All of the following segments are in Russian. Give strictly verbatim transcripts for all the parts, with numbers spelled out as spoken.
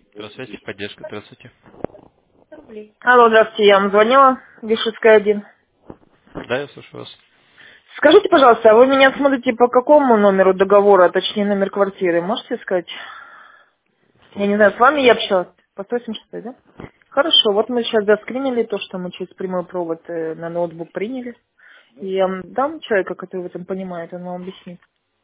Здравствуйте, поддержка, здравствуйте. Алло, здравствуйте, я вам звонила, Вишевская один. Да, я слушаю вас. Скажите, пожалуйста, а вы меня смотрите по какому номеру договора, а точнее номер квартиры, можете сказать? сто Я не знаю, с восемьдесят вами я шесть. общалась. По сто восемьдесят шесть, да? Хорошо, вот мы сейчас заскринили то, что мы через прямой провод э, на ноутбук приняли. И я вам дам человека, который в этом понимает, он вам объяснит.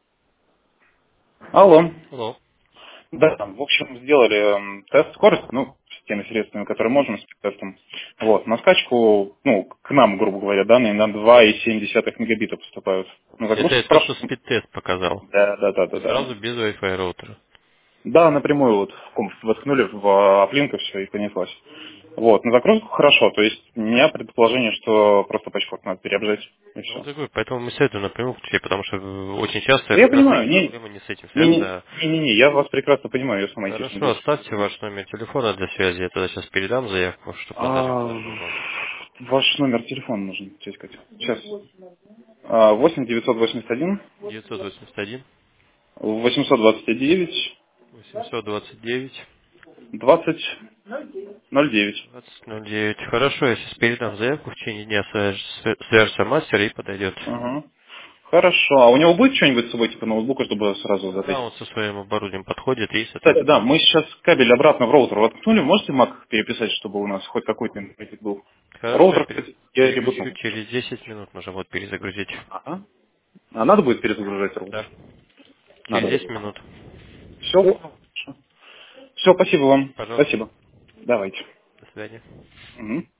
Алло. Алло. Да, там, в общем, сделали м, тест скорости, ну, с теми средствами, которые можем, с тестом. Вот, на скачку, ну, к нам, грубо говоря, данные на два и семь десятых мегабита поступают. На Это загрузку то, что хорошо. спид-тест показал. Да, да, да, да, И да. сразу без Wi-Fi роутера. Да, напрямую вот в комп воткнули в аплинк и все, и понеслась. Вот, на загрузку хорошо, то есть у меня предположение, что просто пачкорд надо переобжать, и Ну, вот все. я говорю, поэтому мы советуем напрямую включить, потому что э, очень часто Да я как раз понимаю, таки не, проблемы не с этим не, связаны, не, а... не, не, я вас прекрасно понимаю, я сам айтишник Хорошо, больше. оставьте ваш номер телефона для связи, я тогда сейчас передам заявку, чтобы он А, дозвонился вам. ваш номер телефона нужен, что искать? Сейчас. А, восемь девятьсот восемьдесят один девятьсот восемьдесят один восемьсот двадцать девять восемьсот двадцать девять двадцать ноль девять. двадцать ноль девять. Хорошо, я сейчас передам заявку, в течение дня свяж- свяжется мастер и подойдет. Ага. Хорошо. А у него будет что-нибудь с собой, типа ноутбука, чтобы сразу Да, затестить? он со своим оборудованием подходит и, Кстати, да, соответственно, мы сейчас кабель обратно в роутер воткнули. Можете мак переписать, чтобы у нас хоть какой-то интернет был? хорошо, я Роутер, пере- кстати, я переключу, ребутнул. через десять минут можем вот перезагрузить. Ага. А надо будет перезагружать роутер? Да, через Надо. десять минут. Все. Все, спасибо вам. Пожалуйста, Спасибо. Давайте. до свидания. Мгм.